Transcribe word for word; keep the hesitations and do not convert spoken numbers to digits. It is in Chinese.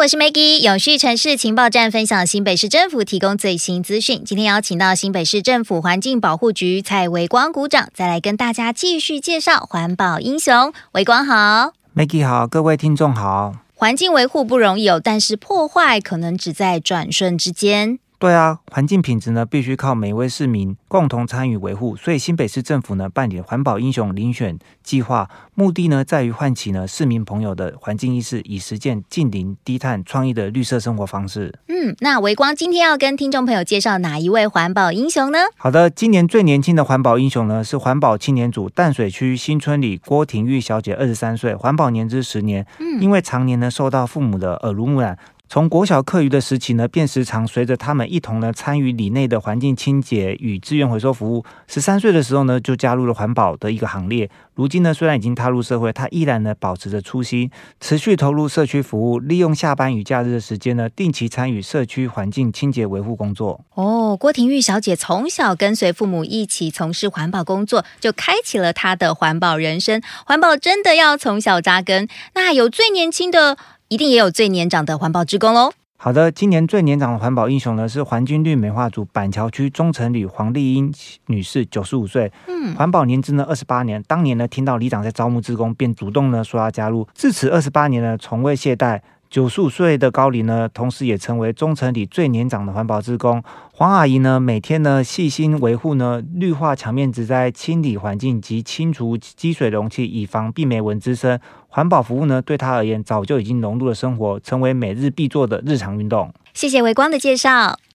我是 Maggie， 永续城市情报站分享新北市政府提供最新资讯。今天邀请到新北市政府环境保护局蔡维光股长，再来跟大家继续介绍环保英雄。维光好。 Maggie 好，各位听众好。 环境维护不容易哦，但是破坏可能只在转瞬之间。 对啊，环境品质呢必须靠每位市民共同参与维护，所以新北市政府呢办理环保英雄遴选计划，目的呢在于唤起呢市民朋友的环境意识，以实践近零低碳创意的绿色生活方式。 嗯，那维光今天要跟听众朋友介绍哪一位环保英雄呢？ 好的，今年最年轻的环保英雄呢是环保青年组淡水区新村里郭廷玉小姐，二十三岁，环保年资十年。嗯，因为常年呢受到父母的耳濡目染，从国小课余的时期呢，便时常随着他们一同呢参与里内的环境清洁与资源回收服务。十三岁的时候呢，就加入了环保的一个行列。如今呢，虽然已经踏入社会，他依然呢保持着初心，持续投入社区服务，利用下班与假日的时间呢，定期参与社区环境清洁维护工作。 哦，郭廷玉小姐从小跟随父母一起从事环保工作，就开启了她的环保人生。环保真的要从小扎根，那有最年轻的，一定也有最年长的环保志工咯。 好的，今年最年长的环保英雄呢是环境绿美化组板桥区中城里黄丽英女士，九十五岁，嗯，环保年资呢二十八年。当年呢听到里长在招募志工，便主动呢说要加入，至此二十八年呢从未懈怠。九十五岁的高龄呢，同时也成为中城里最年长的环保志工。黄阿姨呢，每天呢细心维护呢绿化墙面植栽、清理环境及清除积水容器，以防病媒蚊滋生。环保服务呢，对她而言早就已经融入了生活，成为每日必做的日常运动。 谢谢维光的介绍。